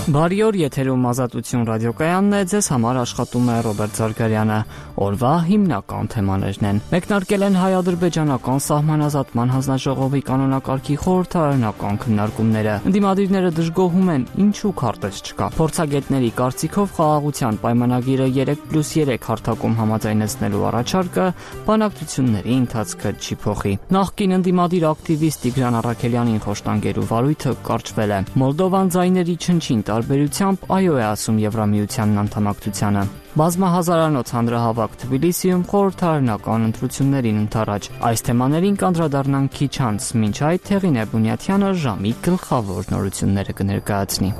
Բարի օր, եթերում Ազատություն ռադիոկայանն է, ձեզ համար աշխատում է Ռոբերտ Զարգարյանը։ Օրվա հիմնական թեմաներն են. Մեկնարկել են հայ-ադրբեջանական սահմանազատման հանձնաժողովի կանոնակարգի խորհրդարանական քննարկումները։ Ընդդիմադիրները դժգոհում են, ինչու քարտեզ չկա։ Փորձագետների կարծիքով խաղաղության պայմանագիրը 3+3 հարթակում համաձայնեցնելու առաջարկը բանակցությունների ընթացքը չի փոխի։ Նախկին ընդդիմադիր ակտիվիստ Տիգրան Առաքելյանին խոշտանգելու վարույթը կարճվել է։ Մոլդովան ձայների չնչին տարբերությամբ այո է ասում Եվրամիությանն անդամակցությանը։ Բազմահազարանոց հանրահավաք Թբիլիսիում խորհրդարանական ընտրություններին ընդառաջ։ Այս թեմաներին կանդրադառնանք քիչ անց, մինչ այդ Հեղինե Բունյաթյանը ժամի գլխավոր նորությունները կներկայացնի։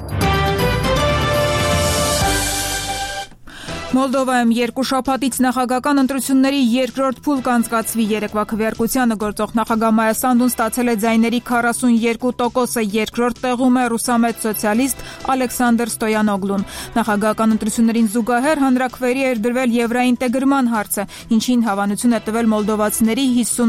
Մոլդովայում երկու շաբաթից նախագահական ընտրությունների երկրորդ փուլ կանցկացվի։ Երեկվա քվեարկությանը գործող նախագահ Մայա Սանդուն ստացել է ձայների 42%-ը, երկրորդ տեղում է ռուսամետ սոցիալիստ Ալեքսանդր Ստոյանոգլուն։ Նախագահական ընտրություններին զուգահեռ հանրաքվեի էր դրվել եվրաինտեգրման հարցը, ինչին հավանություն է տվել մոլդովացիների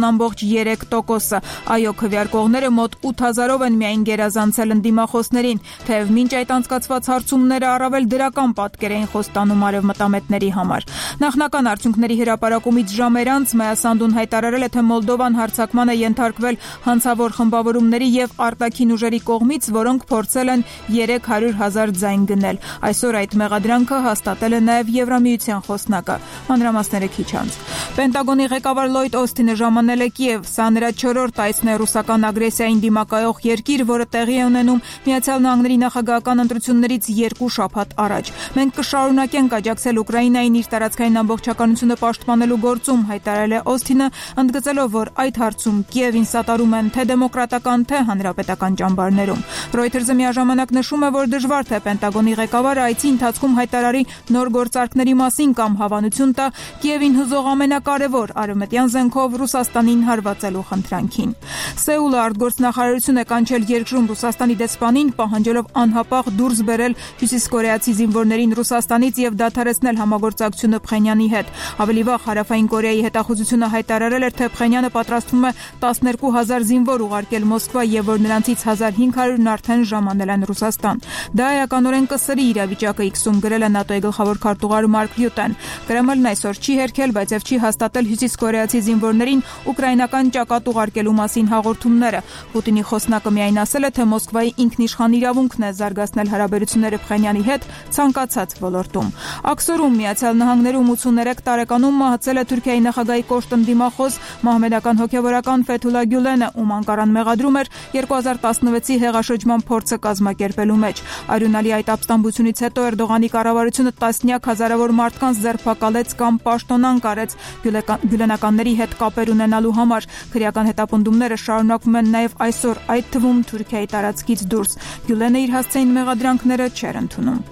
50.3%-ը։ Այո, քվեարկողները մոտ 8000-ով են միայն գերազանցել ընդդիմախոսներին, թեև մինչ այդ անցկացված հարցումները առավել դրական պատկեր էին խոստանում արևմտամետների համար։ Նախնական արդյունքների հրապարակումից ժամեր անց Մայա Սանդուն հայտարարել է, թե Մոլդովան հարձակման է ենթարկվել հանցավոր խմբավորումների եւ արտաքին ուժերի կողմից, որոնք փորձել են 300,000 ձայն գնել։ Այսօր այդ մեղադրանքը հաստատել է նաեւ Եվրամիության խոսնակը։ Մանրամասները քիչ անց։ Պենտագոնի ղեկավար Լոյդ Օսթինը ժամանել է Կիև, սա նրա 4-րդ այցն է ռուսական ագրեսիային դիմակայող երկիր, որը տեղի է ունենում Միացյալ Նահանգների նախագահական ընտրություններից 2 շաբաթ առաջ։ Մենք կշարունակենք աջակցել Ուկրաինային իր տարածքային ամբողջականությունը պաշտպանելու գործում, հայտարարել է Օսթինը, ընդգծելով, որ այդ հարցում Կիևին սատարում են թե դեմոկրատական, թե հանրապետական ճամբարներում։ Reuters-ը միաժամանակ նշում է, որ դժվար թե Պենտագոնի ղեկավարը այցի ընթացքում հայտարարի նոր գործարքների մասին կամ հավանություն տա Կիևին հուզող ամենակարևոր արևմտյան զենքով Ռուսաստանին հարվածելու խնդրանքին։ Սեուլը արտգործնախարարություն է կանչել երկրում Ռուսաստանի դեսպանին, պահանջելով անհապաղ դուրս բերել հյուսիսկորեացի զինվորներին Ռուսաստանից եւ դադարեցնել համագործակցությունը Փխենյանի հետ։ Ավելի վաղ Հարավային Կորեայի հետախուզությունը հայտարարել էր, թե Փխենյանը պատրաստվում է 12000 զինվոր ուղարկել Մոսկվա եւ որ նրանցից 1500-ն արդեն ժամանել են Ռուսաստան։ Դա էականորեն կսրի իրավիճակը X-ում գրել է ՆԱՏՕ-ի գլխավոր քարտուղար Մարկ Ռյուտեն։ Կրեմլն այսօր չի հերքել, բայց եւ չի հաստատել հյուսիսկորեացի զինվորներին ուկրաինական ճակատ ուղարկելու մասին հաղորդումները։ Պուտինի խոսնակը միայն ասել է, թե Մոսկվայի ինքնիշխան իրավունքն է զարգացնել հարաբերությունները Փխենյանի հետ ցանկացած ոլորտում։ Աքսորում Միացյալ Նահանգներում 83 տարեկանում մահացել է Թուրքիայի նախագահի կոշտ ընդդիմախոս մահմեդական հոգևորական Ֆեթուլա Գյուլենը, ում Անկարան մեղադրում էր 2016-ի հեղաշրջման փորձը կազմակերպելու մեջ։ Արյունալի այդ ապստամբությունից հետո Էրդողանի կառավարությունը տասնյակ հազարավոր մարդկանց ձերբակալեց կամ պաշտոնանկ արեց գյուլենականների հետ կապեր ունենալու համար։ Քրեական հետապնդումները շարունակվում են նաև այսօր, այդ թվում Թուրքիայի տարածքից դուրս։ Գյուլենը իր հասցեին մեղադրանքները չէր ընդունում։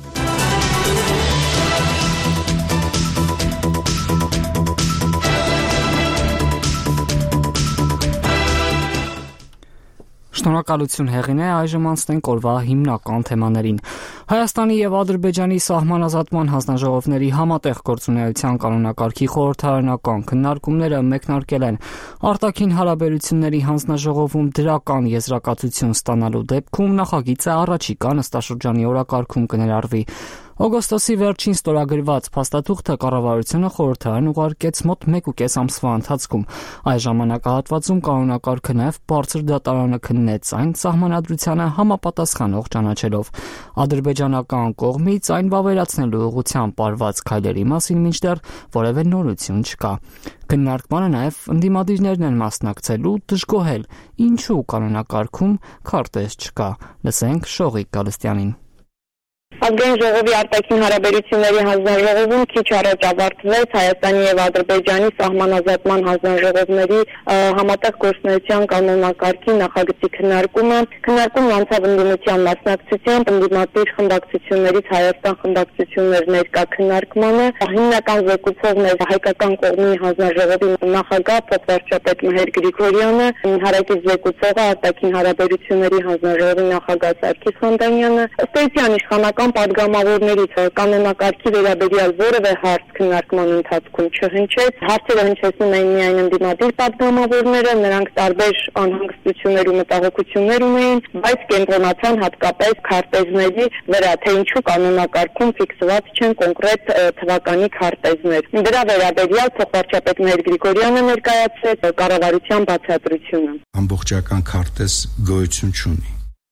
Շնորհակալություն Հեղինե, այժմ անցնենք օրվա հիմնական թեմաներին։ Հայաստանի եւ Ադրբեջանի սահմանազատման հանձնաժողովների համատեղ գործունեության կանոնակարգի խորհրդարանական քննարկումները մեկնարկել են։ Արտաքին հարաբերությունների հանձնաժողովում դրական եզրակացություն ստանալու դեպքում նախագիծը առաջիկա նստաշրջանի օրակարգում կներառվի։ Օգոստոսի վերջին ստորագրված փաստաթուղթը կառավարությունը խորհրդարան ուղարկեց մոտ 1.5 ամսվա ընթացքում։ Այս ժամանակահատվածում կանոնակարգը նաև բարձր դատարանը քննեց այն սահմանադրությանը համապատասխանող ճանաչելով։ Ադրբեջանական կողմից այն վավերացնելու ուղղությամբ արված քայլերի մասին մինչդեռ որևէ նորություն չկա։ Քննարկմանը նաև ընդդիմադիրներն են մասնակցելու, դժգոհել, ինչու կանոնակարգում քարտեզ չկա։ Լսենք Շողիկ Գալստյանին։ Ազգային ժողովի արտաքին հարաբերությունների հանձնաժողովում քիչ առաջ ավարտվեց Հայաստանի եւ Ադրբեջանի սահմանազատման հանձնաժողովների համատեղ գործունեության կանոնակարգի նախագծի քննարկումը։ Քննարկումն անցավ ընդդիմության մասնակցությամբ, ընդդիմադիր խմբակցություններից Հայաստան խմբակցություններ ներկա քննարկմանը։ Հիմնական զեկուցողն էր հայկական կողմի հանձնաժողովի նախագահ փոխվարչապետ Մհեր Գրիգորյանը, հարակից զեկուցողը արտաքին հարաբերությունների հանձնաժողովի նախագահ Սարգիս Խանդանյանը։ Ըստ էության իշխանական падգամավորներից կանոնակարգի վերաբերյալ որևէ հարց քննարկման ընթացքում չհնչեց, հարցերը հնչեցնում էին միայն ընդդիմադիր падգամավորները, նրանք տարբեր անհանգստություններ ու մտահոգություններ ունեին, բայց կենտրոնացան հատկապես քարտեզների վրա, թե ինչու կանոնակարգում ֆիքսված չեն կոնկրետ թվականի քարտեզներ։ Դրա վերաբերյալ փոխվարչապետ Մհեր Գրիգորյանը ներկայացրեց կառավարության բացատրությունը։ Ամբողջական քարտեզ գոյություն չունի։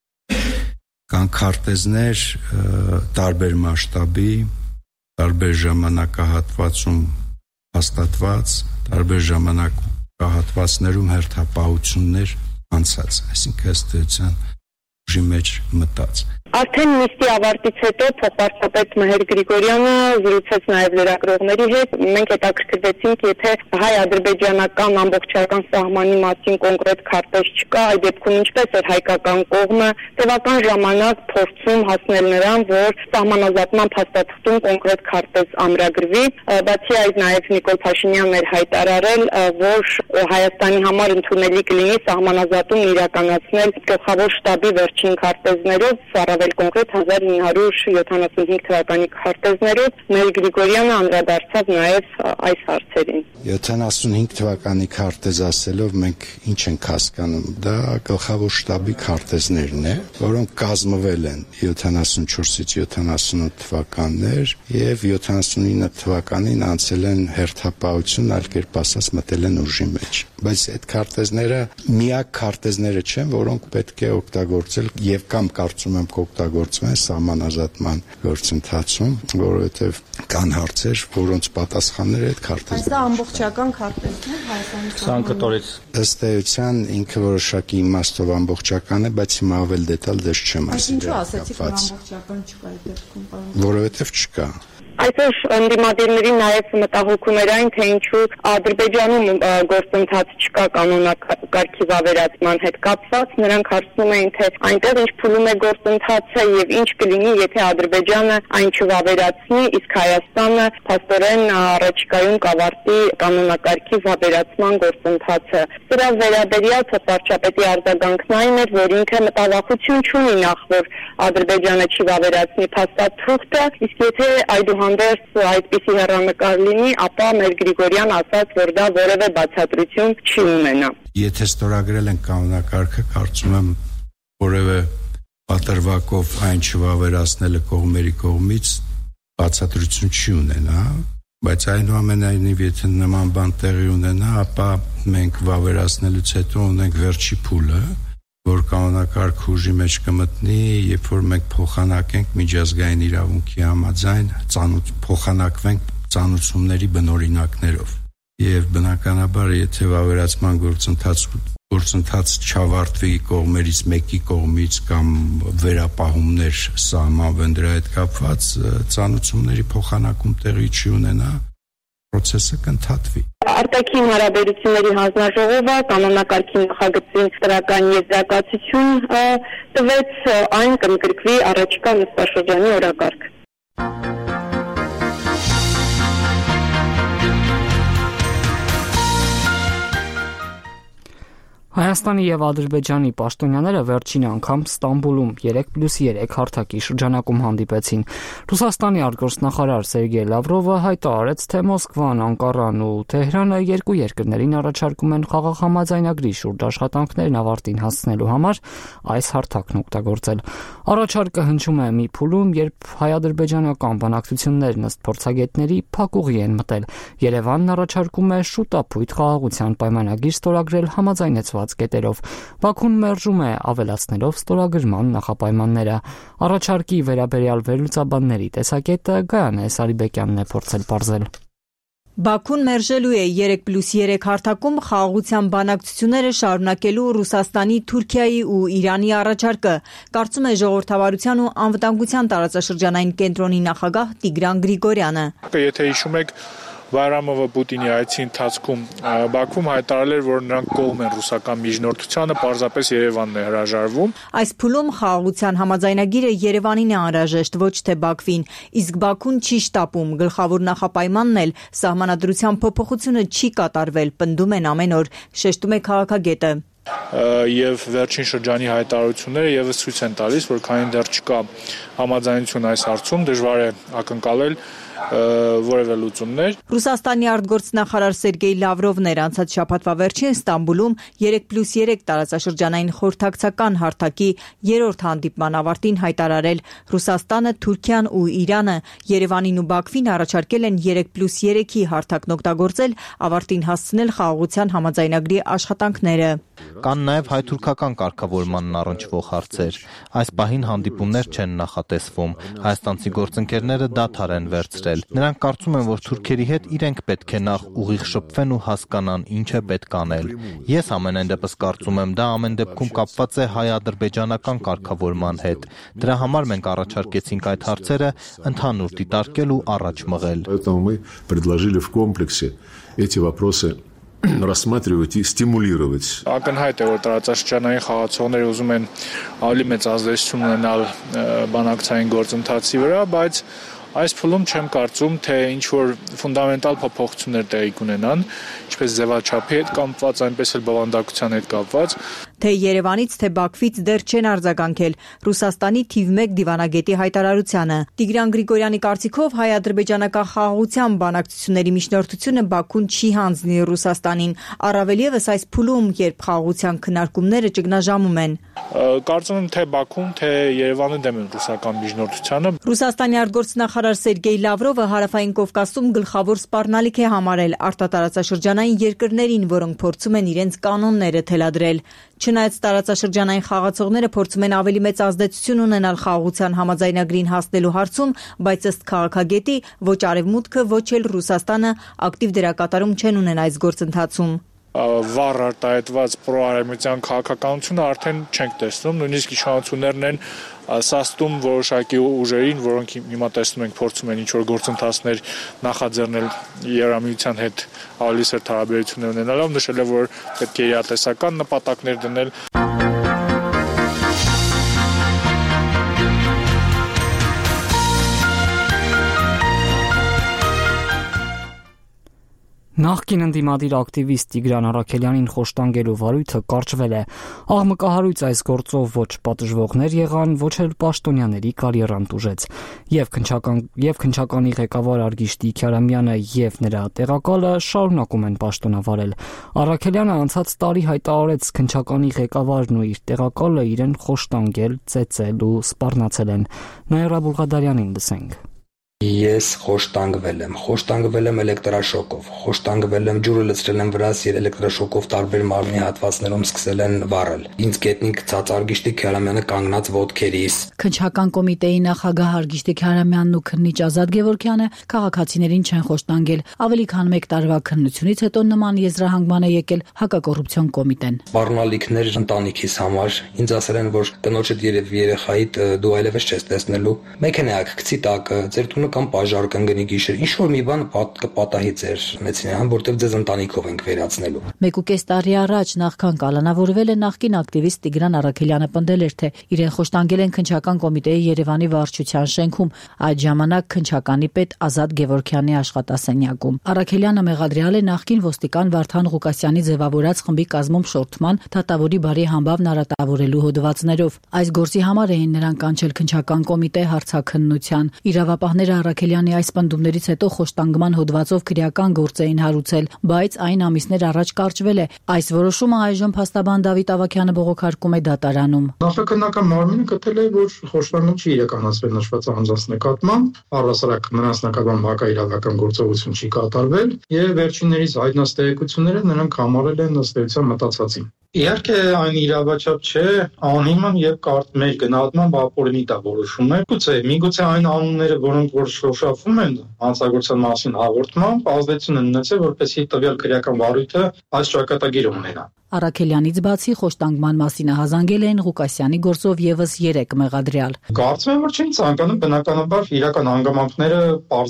Կան քարտեզներ տարբեր մասշտաբի, տարբեր ժամանակահատվածում հաստատված, տարբեր ժամանակահատվածներում հերթապահություններ անցած, այսինքն ըստ էության ուժի մեջ մտած։ Արդեն նիստի ավարտից հետո փոխվարչապետ Մհեր Գրիգորյանը զրուցեց նաև լրագրողների հետ։ Մենք հետաքրքրվեցինք, եթե հայ-ադրբեջանական ամբողջական սահմանի մասին կոնկրետ քարտեզ չկա, այդ դեպքում ինչպես էր հայկական կողմը տևական ժամանակ փորձում հասնել նրան, որ սահմանազատման փաստաթղթում կոնկրետ քարտեզ ամրագրվի։ Բացի այդ, նաև Նիկոլ Փաշինյանն էր հայտարարել, որ Հայաստանի համար ընդունելի կլինի սահմանազատումն իրականացնել գլխավոր շտաբի վերջին քարտեզներով, առավել կոնկրետ 1975 թվականի քարտեզներով։ Մհեր Գրիգորյանը անդրադարձավ նաև այս հարցերին։ 75 թվականի քարտեզ ասելով մենք ինչ ենք հասկանում, դա գլխավոր շտաբի քարտեզներն է, որոնք կազմվել են 74-ից 78 թվականներ եւ 79 թվականին անցել են հերթապահություն, այլ կերպ ասած մտել են ուժի մեջ։ Բայց այդ քարտեզները միակ քարտեզները չեն, որոնք պետք է օգտագործել եւ կամ կարծում եմ կօգտագործվեն սահմանազատման գործընթացում, որովհետեւ կան հարցեր, որոնց պատասխանները այդ քարտեզներն են։ Այս ամբողջական քարտեզն է Հայաստանի սահմանից։ Ըստ էության ինքը որոշակի իմաստով ամբողջական է, բայց հիմա ավելի դետալ դες չեմ ասի։ Ինչու ասացիք, որ ամբողջական չկա այդ դեպքում, պարոն։ Որովհետեւ չկա։ Այսօր ընդդիմադիրների նաև մտահոգում էր այն, թե ինչու Ադրբեջանում գործընթաց չկա կանոնակարգի վավերացման հետ կապված։ Նրանք հարցնում էին, թե այնտեղ ինչ փուլում է գործընթացը եւ ինչ կլինի, եթե Ադրբեջանը այն չվավերացնի, իսկ Հայաստանը փաստորեն առաջիկայում կավարտի կանոնակարգի վավերացման գործընթացը։ Սրա վերաբերյալ փոխվարչապետի արձագանքն այն էր, որ ինքը մտավախություն չունի նախ, որ Ադրբեջանը չի վավերացնի փաստաթուղթը, իսկ եթե այդուհանդերձ այդպիսի հեռանկար լինի, ապա Մհեր Գրիգորյան ասաց, որ դա որևէ բացատրություն չի ունենա։ Եթե ստորագրել են կանոնակարգը, կարծում եմ որևէ պատրվակով այն չվավերացնելը կողմերի կողմից բացատրություն չի ունենա, բայց այնուամենայնիվ եթե նման բան տեղի ունենա, ապա մենք վավերացնելուց հետո ունենք վերջի փուլը, որ կանոնակարգ ուժի մեջ կմտնի, երբ որ մենք փոխանակենք միջազգային իրավունքի համաձայն, փոխանակվենք ծանուցումների բնօրինակներով։ Եվ բնականաբար, եթե վավերացման գործընթաց չավարտվի կողմերից մեկի կողմից կամ վերապահումներ սահմանվեն դրա հետ կապված, ծանուցումների փոխանակում տեղի չի ունենա, process-ը կընդհատվի։ Արտաքին հարաբերությունների հանձնաժողովը կանոնակարգի նախագծին դրական եզրակացություն տվեց, այն կընդգրկվի առաջիկա նստաշրջանի օրակարգ։ Հայաստանի եւ Ադրբեջանի պաշտոնյաները վերջին անգամ Ստամբուլում 3+3 հարթակի շրջանակում հանդիպեցին։ Ռուսաստանի արտգործնախարար Սերգեյ Լավրովը հայտարարեց, թե Մոսկվան, Անկարան ու Թեհրանը երկու երկրներին առաջարկում են խաղաղ համաձայնագրի շուրջ աշխատանքներն ավարտին հասցնելու համար այս հարթակն օգտագործել։ Առաջարկը հնչում է մի փուլում, երբ հայ-ադրբեջանական բանակցություններն ըստ փորձագետների փակուղի են մտել։ Երևանն առաջարկում է շուտապույտ խաղաղության պայմանագիր ստորագրել համաձայնեցված կետերով։ Բաքուն մերժում է ավելացնելով ստորագրման նախապայմանները։ Առաջարկի վերաբերյալ վերլուծաբանների տեսակետը Գայանե Սարիբեկյանն է փորձել պարզել։ Բաքուն մերժելու է 3+3 հարթակում խաղաղության բանակցությունները շարունակելու Ռուսաստանի, Թուրքիայի ու Իրանի առաջարկը, կարծում է Ժողովրդավարության ու անվտանգության տարածաշրջանային կենտրոնի նախագահ Տիգրան Գրիգորյանը։ Եթե հիշում եք, Բայրամովը Պուտինի այցի ընթացքում Բաքվում հայտարարել էր, որ նրանք կողմ են ռուսական միջնորդությանը, պարզապես Երևանն է հրաժարվում։ Այս փուլում խաղաղության համաձայնագիրը Երևանին է անհրաժեշտ, ոչ թե Բաքվին, իսկ Բաքուն չի շտապում։ Գլխավոր նախապայմանն էլ սահմանադրության փոփոխությունը չի կատարվել, պնդում են ամեն օր, շեշտում է քաղաքագետը։ Եվ վերջին շրջանի հայտարարությունները եւս ցույց են տալիս, որ քանի դեռ չկա համաձայնություն այս հարցում, դժվար է ակնկալել որևէ լուծումներ։ Ռուսաստանի արտգործնախարար Սերգեյ Լավրովն էր անցած շաբաթվա վերջին Ստամբուլում 3+3 տարածաշրջանային խորհրդակցական հարթակի 3-րդ հանդիպման ավարտին հայտարարել Ռուսաստանը, Թուրքիան ու Իրանը Երևանին ու Բաքվին առաջարկել են 3+3-ի հարթակն օգտագործել ավարտին հասցնել խաղաղության համաձայնագրի աշխատանքները։ Կան նաև հայ-թուրքական կարգավորմանն առնչվող հարցեր։ Այս պահին հանդիպումներ չեն նախատեսվում։ Հայաստանցի գործընկերները դադար են վերցրել։ Նրանք կարծում են, որ թուրքերի հետ իրենք պետք է նախ ուղիղ շփվեն ու հասկանան ինչ է պետք անել։ Ես ամենայն դեպս կարծում եմ, դա ամեն դեպքում կապված է հայ-ադրբեջանական կարգավորման հետ։ Դրա համար մենք առաջարկեցինք այդ հարցերը ընդհանուր դիտարկել ու առաջ մղել։ Поэтому мы предложили в комплексе эти вопросы рассматривать и стимулировать. Ակնհայտ է, որ տարածաշրջանային խաղացողները ուզում են ավելի մեծ ազդեցություն ունենալ բանակցային գործընթացի վրա, բայց այս փուլում չեմ կարծում, թե ինչ որ ֆունդամենտալ փոփոխություններ տեղի կունենան, ինչպես ձևաչափի հետ կապված, այնպես էլ բովանդակության հետ կապված։ Թե Երևանից, թե Բաքվից դեռ չեն արձագանքել Ռուսաստանի թիվ 1 դիվանագետի հայտարարությանը։ Տիգրան Գրիգորյանի կարծիքով հայ-ադրբեջանական խաղաղության բանակցությունների միջնորդությունը Բաքուն չի հանձնի Ռուսաստանին, առավել ևս այս փուլում, երբ խաղաղության քննարկումները ճգնաժամում են։ Կարծում եմ, թե Բաքուն, թե Երևանը դեմ են ռուսական միջնորդությանը։ Ռուսաստանի արտգործնախարար Սերգեյ Լավրովը Հարավային Կովկասում գլխավոր սպառնալիք է համարել արտատարածաշրջանային երկրներին, որոնք փորձում են իրենց կանոնները թելադրել։ Չնայած տարածաշրջանային խաղացողները փորձում են ավելի մեծ ազդեցություն ունենալ խաղաղության համաձայնագրին հասնելու հարցում, բայց ըստ քաղաքագետի ոչ Արևմուտքը, ոչ էլ Ռուսաստանը ակտիվ դերակատարում չեն ունեն այս գործընթացում։ Վառ արտահայտված պրոարևմտյան քաղաքականությունը արդեն չենք տեսնում, նույնիսկ իշխանություններն են սաստում որոշակի ուժերին, որոնք հիմա տեսնում ենք փորձում են ինչ-որ գործընթացներ նախաձեռնել Եվրամիության հետ ավելի սերտ հարաբերություններ ունենալով, նշել է, որ պետք է իրատեսական նպատակներ դնել։ Նախկին ընդդիմադիր ակտիվիստ Տիգրան Առաքելյանին խոշտանգելու վարույթը կարճվել է։ Աղմկահարույց այս գործով ոչ պատժվողներ եղան, ոչ էլ պաշտոնյաների կարիերան տուժեց։ Եվ քննչականի ղեկավար Արգիշտի Քյարամյանը եւ նրա տեղակալը շարունակում են պաշտոնավարել։ Առաքելյանը անցած տարի հայտարարեց քննչականի ղեկավարն ու իր տեղակալը իրեն խոշտանգել, ծեծել ու սպառնացել են։ Նաիրա Բուլղադարյանին լսենք։ Ես խոշտանգվել եմ էլեկտրաշոկով, խոշտանգվել եմ ջուրը լցրել եմ վրաս եւ էլեկտրաշոկով տարբեր մարմնի հատվածներում սկսել են վառել։ Ինձ գետնիկ ցած Արգիշտի Քյարամյանը կանգնած ոտքերիս։ Քննչական կոմիտեի նախագահ Արգիշտի Քյարամյանն ու քննիչ Ազատ Գևորգյանը քաղաքացիներին չեն խոշտանգել։ Ավելի քան 1 տարվա քննությունից հետո նման եզրահանգման է եկել հակակոռուպցիոն կոմիտեն։ Սպառնալիքներ ընտանիքիս համար ինձ ասել են, որ տնոջդ երևի երեխայիդ դու այլևս չես տեսնելու։ Մեքենայակ գցի տակը, ձեր տունը կամ բաժար կընկնի գիշեր, ինչ որ մի բան կպատահի ձեր մեծին, որտեվ ձեզ ընտանիքով ենք վերացնելու։ 1.5 տարի առաջ նախքան կալանավորվել է նախկին ակտիվիստ Տիգրան Առաքելյանը պնդել էր, թե իրեն խոշտանգել են քննչական կոմիտեի Երևանի վարչության շենքում, այդ ժամանակ քննչականի պետ Ազատ Գևորգյանի աշխատասենյակում։ Առաքելյանը մեղադրյալ է նախկին ոստիկան Վարդան Ղուկասյանի ձևավորած խմբի կազմում շորթման, դատավորի բարի համբավն արատավորելու հոդվածներով։ Այս գործի համար էին նրան կանչել քննչական կոմիտե հարցաքննության։ Իրավապահները Առաքելյանի այս պնդումներից հետո խոշտանգման հոդվածով քրեական գործ էին հարուցել, բայց այն ամիսներ առաջ կարճվել է։ Այս որոշումը այժմ փաստաբան Դավիթ Ավագյանը բողոքարկում է դատարանում։ Նախաքննական մարմինը գտել է, որ խոշտանգում չի իրականացվել նշված անձանց նկատմամբ, առհասարակ նրանց նկատմամբ հակաիրավական գործողություն չի կատարվել, եւ վերջիններիս հայտնած տեղեկությունները նրանք համարել են ըստ էության մտածածին։ Իհարկե այն իրավաչափ չէ, անհիմն եւ մեր գնահատման ապօրինի դա որոշում է։ Միգուցե այն անունները, որոնք որ շոշափվում են հանցագործության մասին հաղորդմամբ, ազդեցություն են ունեցել, որպեսզի տվյալ քրեական վարույթը այս ճակատագիրը ունենա։ Առաքելյանից բացի խոշտանգման մասին հազանգել են Ղուկասյանի գործով եւս 3 մեղադրյալ։ Կարծում եմ, որ չէին ցանկանում բնականաբար իրական հանգամանքները պարզեին։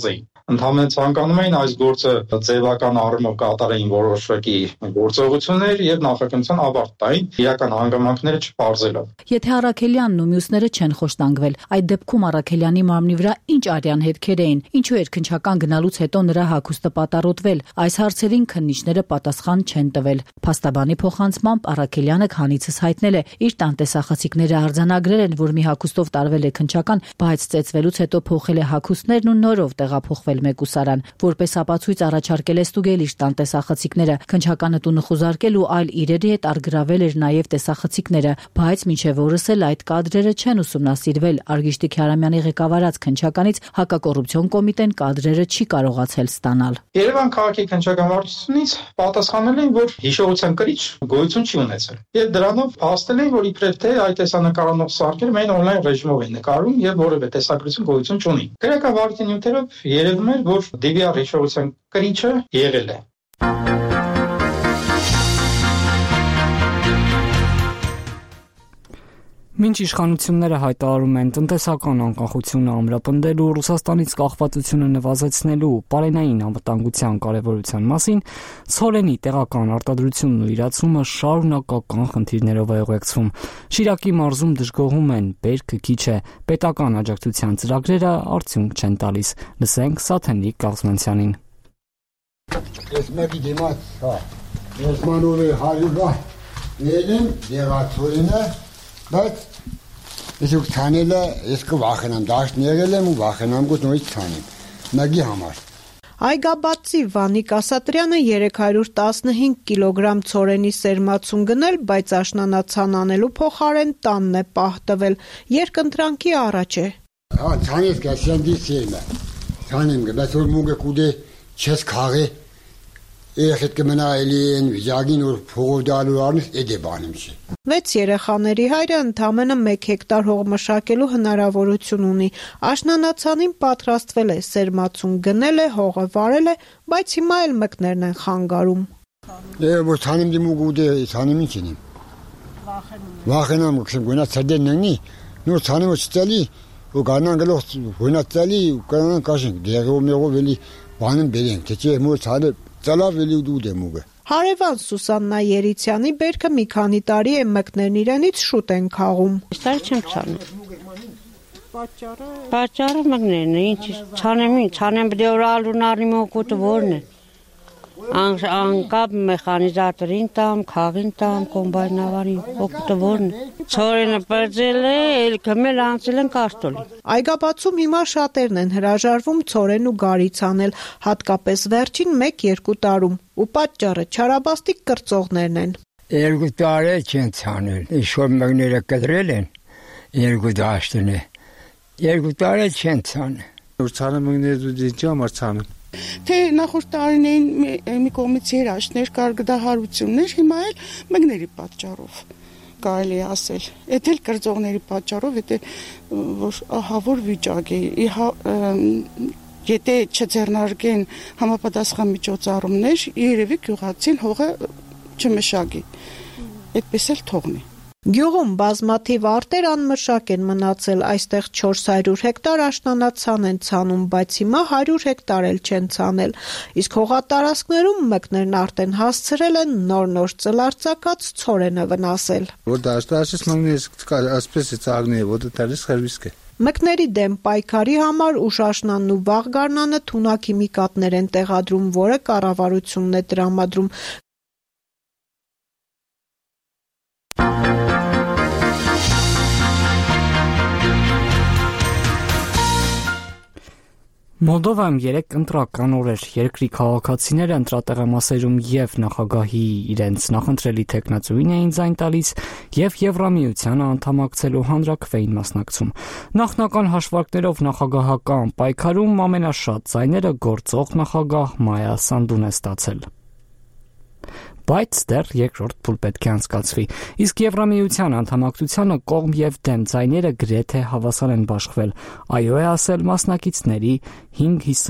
Ընդհանրապես ցանկանում էին այս գործը ձևական առումով կատարեին որոշակի գործողություններ եւ նախաքննության ավարտ տային իրական հանգամանքները չպարզելով։ Եթե Առաքելյանն ու մյուսները չեն խոշտանգվել, այդ դեպքում Առաքելյանի մարմնի վրա ինչ արյան հետքեր էին, ինչու էր քննչական գնալուց հետո նրա հագուստը պատառոտվել, այս հարցերին քննիչները պատասխան չեն տվել։ Փաստաբանի փոխանցմամբ Առաքելյանը քանիցս հայտնել է, իր տանտեսախցիկները արձանագրել են, որ մի հագուստով տարվել է քննչական, բայց ծեծվելուց հետո փոխել է հագուստներն ու նորով տեղափոխվել մեկուսարան, որպես ապացույց առաջարկել է ստուգել իր տանտեսախցիկները, քննչականը տունը խուզարկել ու այլ իրերի հետ արգրավել էր նաև տեսախցիկները, բայց մինչև օրս էլ այդ կադրերը չեն ուսումնասիրվել։ Արգիշտի Քյարամյանի ղեկավարած քննչականից հակակոռուպցիոն կոմիտեն կադրերը չի կարողացել ստանալ։ Երևան քաղաքի քննչական վարչությունից պատասխանել են, որ հիշողության կրիչ գոյություն չի ունեցել։ Եվ դրանով փաստել են, որ իբրև թե այդ տեսանկարող սարքերը մեն on-line ռեժիմով են նկարում եւ որևէ տեսագրություն գոյություն չունի։ Քրեական վարչության նյութերով երևում է, որ DVR հիշողության կրիչը եղել է։ Մինչ իշխանությունները հայտարարում են տնտեսական անկախությունը ամրապնդելու, Ռուսաստանից կախվածությունը նվազեցնելու, պարենային անվտանգության կարևորության մասին, ցորենի տեղական արտադրությունն ու իրացումը շարունակական խնդիրներով է ուղեկցվում։ Շիրակի մարզում դժգոհում են, բերքը քիչ է, պետական աջակցության ծրագրերը արդյունք չեն տալիս։ Լսենք Սաթենիկ Կաղզմանցյանին։ Ես մեկի դիմաց, ես մանուրի հարյուգա, ներեմ դեղացորինը, բայց ես ուք թանել է, ես կվախենամ, դաշտ ներել եմ ու վախենամ գոտ նորից թանեմ, մագի համար։ Այգաբացի Վանիկ Ասատրյանը 315 կիլոգրամ ցորենի սերմացուն գնել, բայց աշնանացան անելու փոխարեն տանն է պահտվել, երկընտրանքի առաջ է։ Թանես կասյանդի սերմը, թանեմ գ, բայց որ մուգը կուդե չես կաղե, երեխետ կմնա էլի են վիճագին, որ փողով դալու արնես, էդ է բանում չի։ 6 երեխաների հայրը ընդամենը 1 հեկտար հող մշակելու հնարավորություն ունի։ Աշնանացանին պատրաստվել է, սերմացուն գնել է, հողը վարել է, բայց հիմա էլ մկներն են խանգարում։ Որ թանեմ դի մուգ ուդե, թանեմ ինչ ենիմ։ Վախենամ, գոնա ծրդեն ննի, նոր թանեմ որ չծալի, ու գանան գլող գոնա ծալի, ու գանան կաշենք, դեղով մեղով էլի բանım բերենք, թե չէ մոր ծալը ծալավ էլի ու դե մուգը։ Հարևան Սուսաննա Երիցյանի բերքը մի քանի տարի է մկներն իրենից շուտ են քաղում։ Ստար չեմ ցանել։ Պատճառը մկներն է, ինչ ցանեմ դե օրալուն արի մոկուտը որն է։ Անկապ մեխանիզատորին տամ, քաղին տամ, կոմբայնավարին, օգուտը որն է։ Ցորենը բրձել է, էլ կմել անցել են կարտոլի։ Այգաբացում հիմա շատերն են հրաժարվում ցորեն ու գարից անել, հատկապես վերջին 1-2 տարում, ու պատճառը չարաբաստիկ կրծողներն են։ 2 տարի չեն ցանել, ինչ-որ մկները կտրել են, 2 դաշտն է, 2 տարի չեն ցանել։ Որ ցանը մկները դու ինչի համար ցանում։ Թե նախորդ տարիներին մի կողմից երաշտներ կար գդահարություններ, հիմա էլ մկների պատճառով կարելի է ասել։ Էդ էլ կրծողների պատճառով, էդ որ ահավոր վիճակ է։ Եթե չձեռնարկեն համապատասխան միջոցառումներ, երևի գյուղացին հողը չմշակի։ Այդպես էլ թողնի։ Գյուղում բազմաթիվ արտեր անմշակ են մնացել, այստեղ 400 հեկտար աշնանացան են ցանում, բայց հիմա 100 հեկտար էլ չեն ցանել, իսկ հողատարածքներում մկներն արդեն հասցրել են նոր ծլարձակած ցորենը վնասել։ Որ դաշտաշս մանգնես ասպես է ծաղնի, որ դարես խերվիսկ է։ Մկների դեմ պայքարի համար ուշ աշնանն ու վաղ գարնանը թունաքիմիկատներ են տեղադրում, որը կառավարությունն է տրամադրում։ Մոլդովայում 3 ընտրական օրեր երկրի քաղաքացիները ընտրատեղամասերում եւ նախագահի իրենց նախընտրելի տեխնացուին էին ձայն տալիս եւ Եվրամիությանը անդամակցելու հանրաքվեին մասնակցում։ Նախնական հաշվարկներով նախագահական պայքարում ամենաշատ ձայները գործող նախագահ Մայա Սանդուն է ստացել։ Բայց դեռ երկրորդ փուլ պետք է անցկացվի, իսկ Եվրամիության անդամակցությանը կողմ եւ դեմ ձայները գրեթե հավասար են բաշխվել, այո է ասել մասնակիցների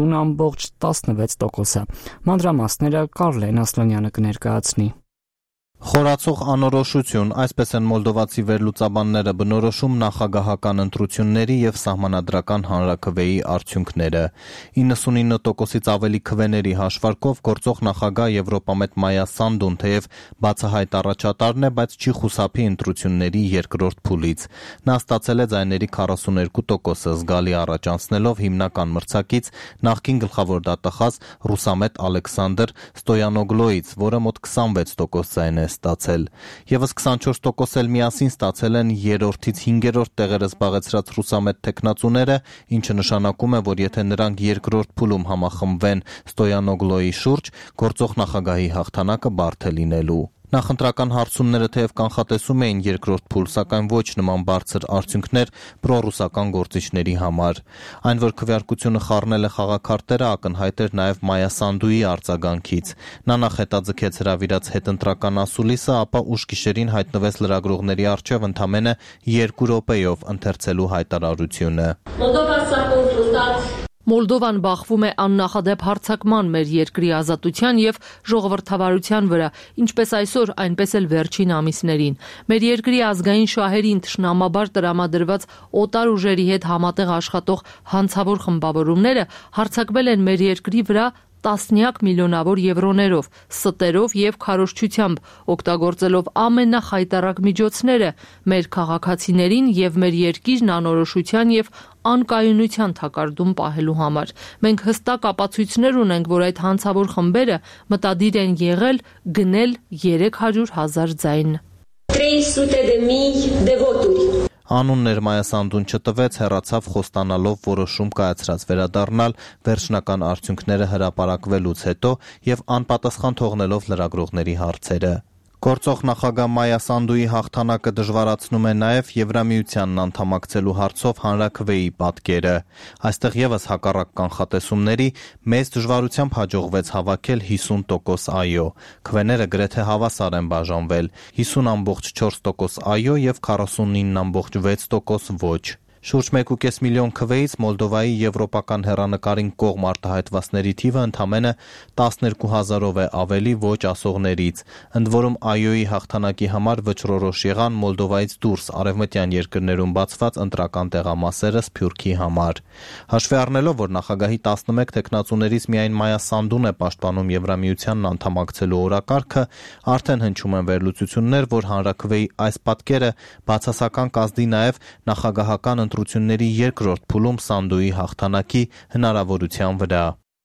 50.16%-ը։ Մանրամասները Կարլեն Ասլանյանը կներկայացնի։ Խորացող անորոշություն, այսպես են մոլդովացի վերլուծաբանները բնորոշում նախագահական ընտրությունների եւ սահմանադրական հանրաքվեի արդյունքները։ 99%-ից ավելի քվեների հաշվարկով գործող նախագահ Եվրոպամետ Մայա Սանդուն թեև բացահայտ առաջատարն է, բայց չի խուսափի ընտրությունների երկրորդ փուլից։ Նա ստացել է ձայների 42%, զգալի առաջ անցնելով հիմնական մրցակից նախկին գլխավոր դատախազ ռուսամետ Ալեքսանդր Ստոյանոգլոից, որը մոտ 26% ձայն է ստացել։ Եվս 24% էլ միասին ստացել են երրորդից 5-րդ տեղերը զբաղեցրած ռուսամետ թեկնածուները, ինչը նշանակում է, որ եթե նրանք երկրորդ փուլում համախմբվեն Ստոյանոգլոյի շուրջ, գործող նախագահի հաղթանակը բարդ է լինելու։ Նախընտրական հարցումները թեև կանխատեսում էին երկրորդ փուլ, սակայն ոչ նման բարձր արդյունքներ պրոռուսական գործիչների համար։ Այն, որ քվեարկությունը խառնել է խաղաքարտերը, ակնհայտ էր նաև Մայա Սանդուի արձագանքից։ Նա նախ հետաձգեց հրավիրած հետընտրական ասուլիսը, ապա ուշ գիշերին հայտնվեց լրագրողների առջև ընդամենը 2 րոպեով ընթերցելու հայտարարությունը։ Մոլդովան բախվում է աննախադեպ հարձակման մեր երկրի ազատության եւ ժողովրդավարության վրա, ինչպես այսօր, այնպես էլ վերջին ամիսներին։ Մեր երկրի ազգային շահերին թշնամաբար տրամադրված օտար ուժերի հետ համատեղ աշխատող հանցավոր խմբավորումները հարձակվել են մեր երկրի վրա տասնյակ միլիոնավոր եվրոներով, ստերով եւ քարոզչությամբ, օգտագործելով ամենախայտառակ միջոցները մեր քաղաքացիներին եւ մեր երկիրն անորոշության եւ անկայունության թակարդում պահելու համար։ Մենք հստակ ապացույցներ ունենք, որ այդ հանցավոր խմբերը մտադիր են եղել գնել 300,000 ձայն։ 300,000 դեվոտուր։ Անուններ Մայա Սանդուն չտվեց, հեռացավ խոստանալով որոշում կայացրած վերադառնալ վերջնական արդյունքները հրապարակվելուց հետո եւ անպատասխան թողնելով լրագրողների հարցերը։ Գործող նախագահ Մայա Սանդուի հաղթանակը դժվարացնում է նաև Եվրամիությանն անդամակցելու հարցով հանրաքվեի պատկերը։ Այստեղ եւս հակառակ կանխատեսումների մեծ դժվարությամբ հաջողվեց հավաքել 50% այո։ Քվեները գրեթե հավասար են բաժանվել՝ 50.4% այո եւ 49.6% ոչ։ Շուրջ 1.5 միլիոն քվեից Մոլդովայի եվրոպական հեռանկարին կողմ արտահայտվածների թիվը ընդամենը 12,000-ով է ավելի ոչ ասողներից։ Ընդ որում այոյի հաղթանակի համար վճռորոշ եղան Մոլդովայից դուրս արևմտյան երկրներում բացված ընտրական տեղամասերը Սփյուռքի համար։ Հաշվի առնելով, որ նախագահի 11 թեկնածուներից միայն Մայա Սանդուն է պաշտպանում Եվրամիությանն անդամակցելու օրակարգը, արդեն հնչում են վերլուծություններ, որ հանրաքվեի այս պատկերը բացասական կազդի նաև նախագահական ընտրությունների երկրորդ փուլում Սանդուի հաղթանակի հնարավորության վրա։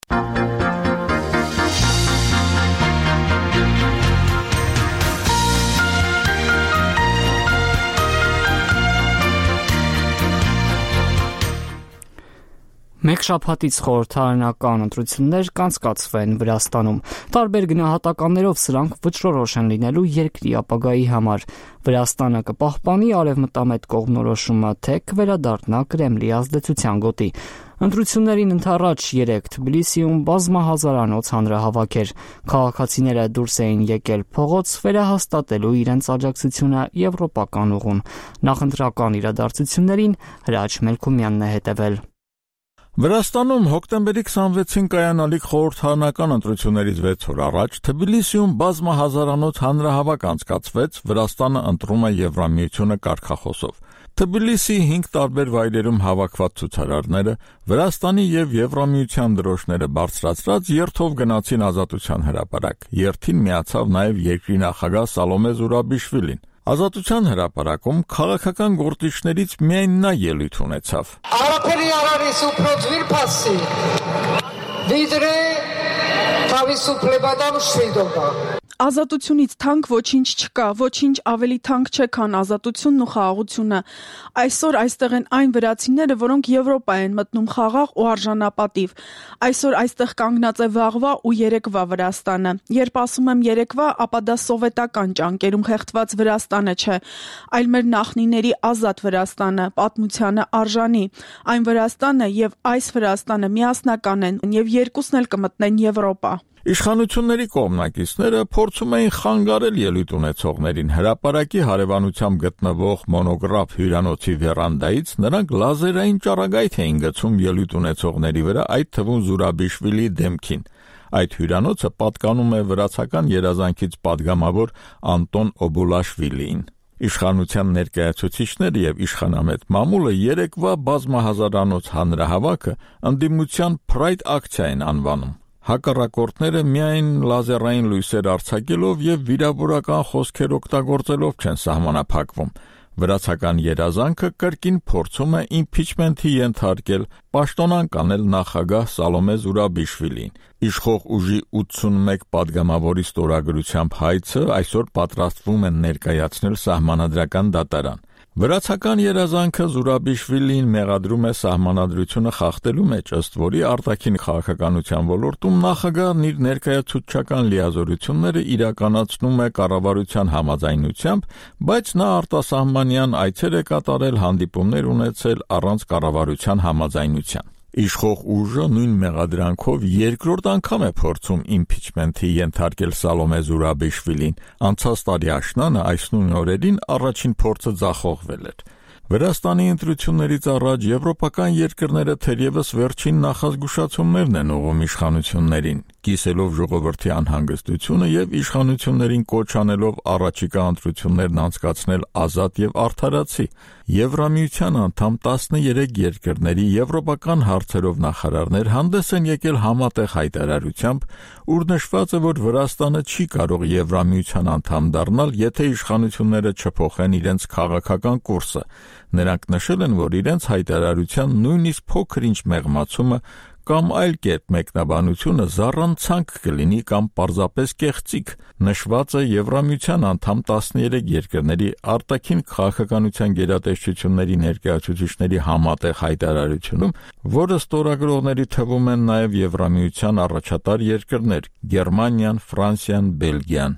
Մեկ շաբաթից խորհրդարանական ընտրություններ կանցկացվեն Վրաստանում։ Տարբեր գնահատականներով սրանք վճռորոշ են լինելու երկրի ապագայի համար։ Վրաստանը կպահպանի արևմտամետ կողմնորոշումը, թե կվերադառնա Կրեմլի ազդեցության գոտի։ Ընտրություններին ընդառաջ 3 Թբիլիսիում բազմահազարանոց հանրահավաք էր։ Քաղաքացիները դուրս էին եկել փողոց վերահաստատելու իրենց աջակցությունը եվրոպական ուղուն։ Նախընտրական իրադարձություններին Հրաչ Մելքումյանն է հետևել։ Վրաստանում հոկտեմբերի 26-ին կայանալիք խորհրդարանական ընտրություններից 6 օր առաջ Թբիլիսիում բազմահազարանոց հանրահավաք անցկացվեց «Վրաստանը ընտրում է Եվրամիությունը» կարգախոսով։ Թբիլիսի 5 տարբեր վայրերում հավաքված ցուցարարները Վրաստանի եւ Եվրամիության դրոշները բարձրացրած երթով գնացին Ազատության հրապարակ։ Երթին միացավ նաեւ երկրի նախագահ Սալոմե Զուրաբիշվիլին։ Ազատության հրապարակում քաղաքական գործիչներից միայն նա ելույթ ունեցավ։ Արաբերի արարիս ու պրոծվիր փասի։ Վիդրե թավիսու պլեբադամ շվիդովա։ Ազատությունից թանկ ոչինչ չկա, ոչինչ ավելի թանկ չէ, քան ազատությունն ու խաղաղությունը։ Այսօր այստեղ են այն վրացիները, որոնք Եվրոպա են մտնում խաղաղ ու արժանապատիվ։ Այսօր այստեղ կանգնած է վաղվա ու երեկվա Վրաստանը։ Երբ ասում եմ երեկվա, ապա դա սովետական ճանկերում խեղդված Վրաստանը չէ, այլ մեր նախնիների ազատ Վրաստանը, պատմությանը արժանի։ Այն Վրաստանը եւ այս Վրաստանը միասնական են եւ երկուսն էլ կմտնեն Եվրոպա։ Իշխանությունների կողմնակիցները փորձում էին խանգարել ելույթ ունեցողներին։ Հրապարակի հարևանությամբ գտնվող մոնոգրաֆ հյուրանոցի վերանդայից նրանք լազերային ճառագայթ էին գցում ելույթ ունեցողների վրա, այդ թվում Զուրաբիշվիլի դեմքին։ Այդ հյուրանոցը պատկանում է վրացական երազանքից падգամավոր Անտոն Օբուլաշվիլիին։ Իշխանության ներկայացուցիչները եւ իշխանամետ մամուլը երեկվա բազմահազարանոց հանրահավաքը ընդդիմության Pride ակցիա են անվանում։ Հակառակորդները միայն լազերային լույսեր արձակելով եւ վիրավորական խոսքեր օգտագործելով չեն սահմանափակվում։ Վրացական երազանքը կրկին փորձում է իմփիչմենթի ենթարկել, պաշտոնան կանել նախագահ Սալոմե Զուրաբիշվիլին։ Իշխող ուժի 81 падգամավորի ստորագրությամբ հայցը այսօր պատրաստվում են ներկայացնել սահմանադրական դատարան։ Վրացական երազանքը Զուրաբիշվիլին մեղադրում է սահմանադրությունը խախտելու մեջ, ըստ որի արտաքին քաղաքականության ոլորտում նախագահն իր ներկայացուցչական լիազորությունները իրականացնում է կառավարության համաձայնությամբ, բայց նա արտասահմանյան այցեր է կատարել, հանդիպումներ ունեցել առանց կառավարության համաձայնության։ Իշխող ուժը նույն մեղադրանքով երկրորդ անգամ է փորձում իմփիչմենթի ենթարկել Սալոմե Զուրաբիշվիլին։ Անցած տարի աշնանը այս նույն օրերին առաջին փորձը ձախողվել էր։ Վրաստանի ընտրություններից առաջ եվրոպական երկրները թերևս վերջին նախազգուշացումներն են ուղղում իշխանություններին, կիսելով ժողովրդի անհանգստությունը եւ իշխանություններին կոչ անելով առաջիկա ընտրություններն անցկացնել ազատ եւ արդարացի։ Եվրամիության անդամ 13 երկրների եվրոպական հարցերով նախարարներ հանդես են եկել համատեղ հայտարարությամբ, ուր նշված է, որ Վրաստանը չի կարող Եվրամիության անդամ դառնալ, եթե իշխանությունները չփոխեն իրենց քաղաքական կուրսը։ Նրանք նշել են, որ իրենց հայտարարության նույնիսկ փոքր-ինչ մեղմացումը կամ այլ կերպ մեկնաբանությունը զառանցանք կլինի կամ պարզապես կեղծիք։ Նշված է Եվրամիության անդամ 13 երկրների արտաքին քաղաքականության գերատեսչությունների ներկայացուցիչների համատեղ հայտարարությունում, որը ստորագրողների թվում են նաև Եվրամիության առաջատար երկրներ՝ Գերմանիան, Ֆրանսիան, Բելգիան։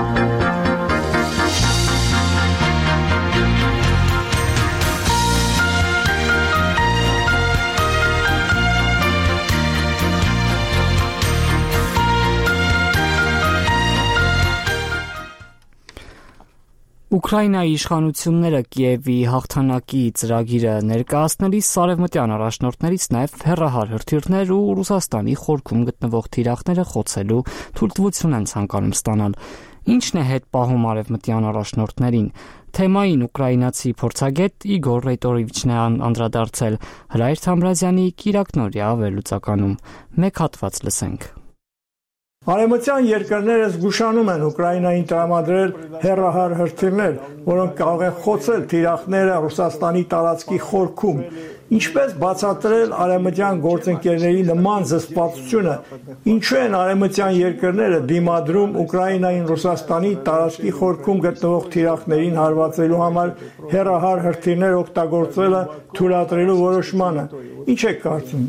Ուկրաինայի իշխանությունները Կիևի հաղթանակի ծրագիրը ներկայացնելիս արևմտյան առաջնորդներից նաև հեռահար հրթիռներ ու Ռուսաստանի խորքում գտնվող թիրախները խոցելու թույլտվություն են ցանկանում ստանալ։ Ինչն է հետ պահում արևմտյան առաջնորդներին։ Թեմային ուկրաինացի փորձագետ Իգոր Ռեյտորիվիչն է անդրադարձել Հրայր Թամրազյանի Կիրակնորյա վերլուծականում։ Մեկ հատված լսենք։ Արևմտյան երկրները զգուշանում են Ուկրաինային տրամադրել հեռահար հրթիռներ, որոնք կարող են խոցել թիրախները Ռուսաստանի տարածքի խորքում։ Ինչպես բացատրել արևմտյան գործընկերների նման զսպվածությունը, ինչու են արևմտյան երկրները դիմադրում Ուկրաինային Ռուսաստանի տարածքի խորքում գտնվող թիրախներին հարվածելու համար հեռահար հրթիռներ օգտագործելը թույլատրելու որոշմանը։ Ինչ եք կարծում։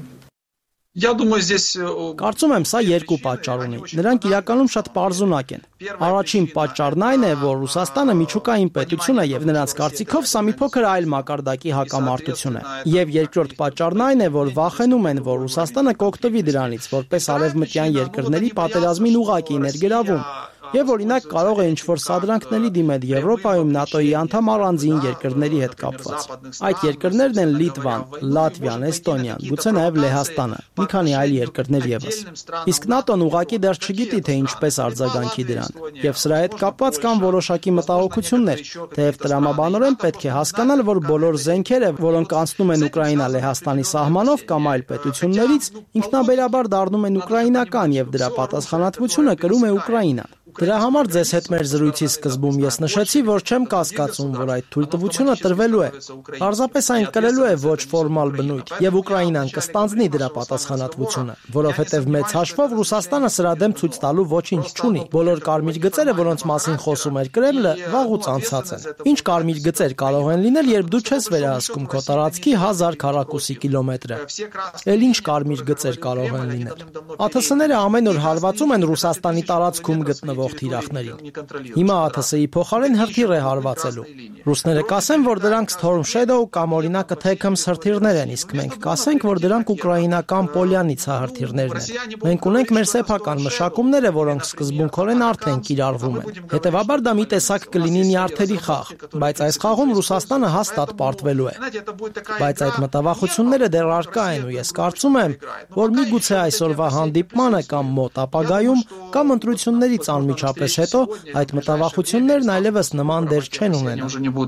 Կարծում եմ, սա երկու պատճառ ունի։ Նրանք իրականում շատ պարզունակ են։ Առաջին պատճառն այն է, որ Ռուսաստանը միջուկային պետություն է եւ նրանց կարծիքով սա մի փոքր այլ մակարդակի հակամարտություն է։ Եվ երկրորդ պատճառն այն է, որ վախենում են, որ Ռուսաստանը կօգտվի դրանից, որպես արևմտյան երկրների պատերազմին ուղղակի ներգրավում։ Եվ օրինակ կարող է ինչ-որ սադրանքների դիմել Եվրոպայում ՆԱՏՕ-ի անդամ առանձին երկրների հետ կապված։ Այդ երկրներն են Լիտվան, Լատվիան, Էստոնիան, գուցե նաև Լեհաստանը, մի քանի այլ երկրներ եւս։ Իսկ ՆԱՏՕ-ն ուղղակի դեռ չգիտի, թե ինչպես արձագանքի դրան։ Եվ սրա հետ կապված կան որոշակի մտահոգություններ, թեև տրամաբանորեն պետք է հասկանալ, որ բոլոր զենքերը, որոնք անցնում են Ուկրաինա-Լեհաստանի սահմանով կամ այլ պետություններից, ինքնաբերաբար դառնում են ուկրաինական եւ դրա պատասխանատվությունը կրում է Ուկրաինան։ Դրա համար ձեզ հետ մեր զրույցի սկզբում ես նշեցի, որ չեմ կասկածում, որ այդ թույլտվությունը տրվելու է։ Պարզապես այն կրելու է ոչ ֆորմալ բնույթ, եւ Ուկրաինան կստանձնի դրա պատասխանատվությունը, որովհետեւ մեծ հաշվով Ռուսաստանը սրա դեմ ցույց տալու ոչինչ չունի։ Բոլոր կարմիր գծերը, որոնց մասին խոսում էր Կրեմլը, վաղուց անցած են։ Ինչ կարմիր գծեր կարող են լինել, երբ դու չես վերահսկում քո տարածքի 1000 քառակուսի կիլոմետրը։ Էլ ինչ կարմիր գծեր կարող են լինել։ ԱԹՍ-ները ամեն օր հարվածում են Ռուսաստանի տարածքում գտնվող գտնվող թիրախներին։ Հիմա ԱԹՍ-ի փոխարեն հրթիռ է հարվածելու։ Ռուսները կասեն, որ դրանք Storm Shadow կամ օրինակ Attack-ըմս հրթիռներ են, իսկ մենք կասենք, որ դրանք ուկրաինական Polyanitsa հրթիռներն են։ Մենք ունենք մեր սեփական մշակումները, որոնք սկզբունքորեն արդեն կիրառվում են։ Հետևաբար դա մի տեսակ կլինի նյարդերի խաղ, բայց այս խաղում Ռուսաստանը հաստատ պարտվելու է։ Բայց այդ մտավախությունները դեռ առկա են ու ես կարծում եմ, որ միգուցե այսօրվա հանդիպմանը կամ մոտ ապագայում կամ ընտրություններից անմիջապես հետո այդ մտավախություններն այլևս նման դեր չեն ունենա։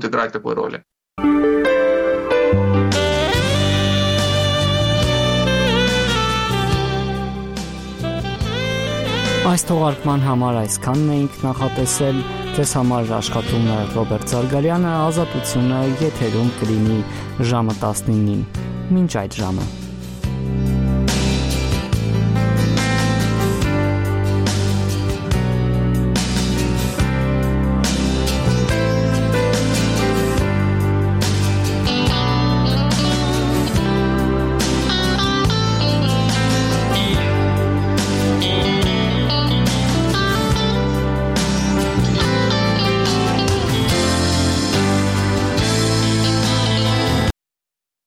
Այս թողարկման համար այսքանն էինք նախատեսել, ձեզ համար աշխատում է Ռոբերտ Զարգարյանը, Ազատությունը եթերում կլինի ժամը 19-ին, մինչ այդ ժամը։